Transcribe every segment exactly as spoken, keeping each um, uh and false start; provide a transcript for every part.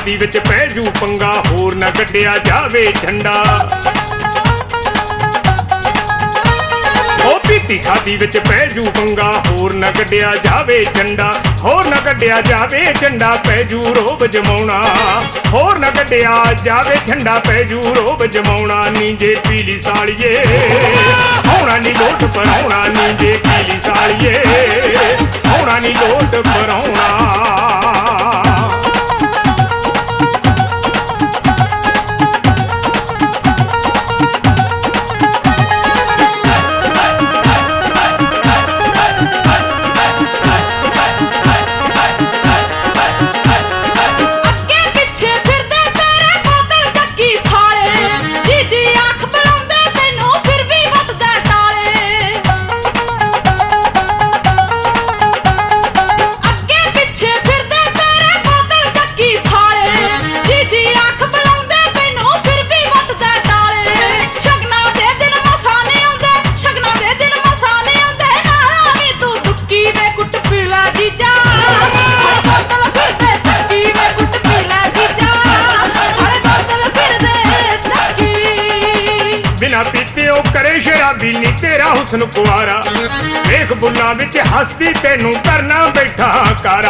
ਖਾਦੀ ਵਿੱਚ ਪੈ ਜੂ ਪੰਗਾ ਹੋਰ ਨਾ ਕੱਢਿਆ ਜਾਵੇ ਝੰਡਾ। ਉਹ ਪੀਤੀ ਖਾਦੀ ਵਿੱਚ ਪੈ ਜੂ ਪੰਗਾ ਹੋਰ ਨਾ ਕੱਢਿਆ ਜਾਵੇ ਝੰਡਾ। ਹੋਰ ਨਾ ਕੱਢਿਆ ਜਾਵੇ ਝੰਡਾ ਪੈ ਜੂ ਰੋਬ ਜਮਾਉਣਾ। ਹੋਰ ਨਾ ਕੱਢਿਆ ਜਾਵੇ ਝੰਡਾ ਪੈ ਜੂ ਰੋਬ ਜਮਾਉਣਾ। ਨੀ ਜੇ ਪੀਲੀ ਸਾਲੀਏ ਹੋਣਾ ਨੀ ਲੋਟ ਪਰਾਉਣਾ। ਨੀ ਜੇ ਪੀਲੀ ਸਾਲੀਏ ਹੋਣਾ ਨੀ ਲੋਟ ਪਰਾਉਣਾ। बिना पीते ओ करे शराबी नी तेरा हुस्न कुआरा। देख बुल्ला विच हसदी तेनू करना बैठा कारा।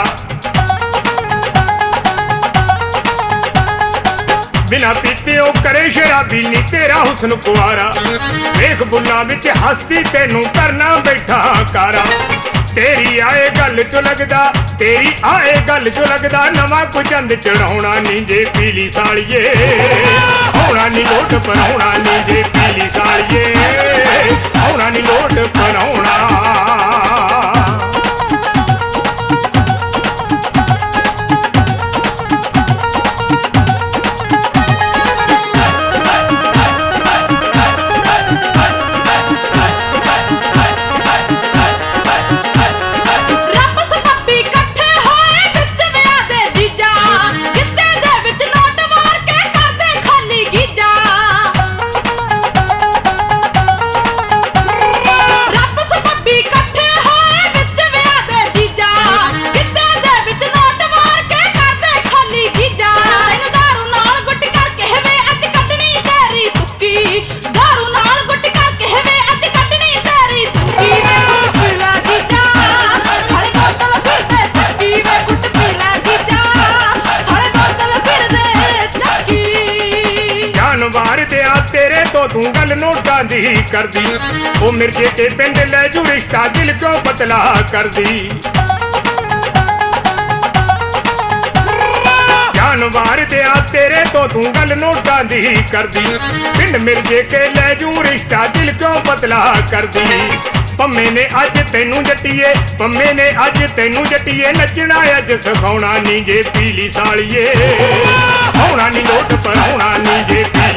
बिना पीते ओ करे शराबी नी तेरा हुस्न कुआरा। देख बुल्ला विच हसदी तेनू करना बैठा कारा। तेरी आए गल चो लगदा तेरी आए गल चो लगदा नवा कुछ चंद चढ़ाउणा। नी जे पीली सालिए होना नी लोट पराउणा। नी जे पीली सालिए होना नी लोट पराउणा। तेरे तो तू गल नोटा दी कर दी। वो मिर्जे के पिंड ले जू रिश्ता दिल क्यों पतला कर दी। जानवर दिया तेरे तो तू गल नोटा दी कर दी। पिंड मिर्जे के ले जू रिश्ता दिल क्यों पतला कर दी। पम्मे ने अज तेनू जट्टिए पम्मे ने अज तेनू जट्टिए नचना अज सिखाउणा। नी जे पीली सालिए होना नी लोट पराउणा। नी जे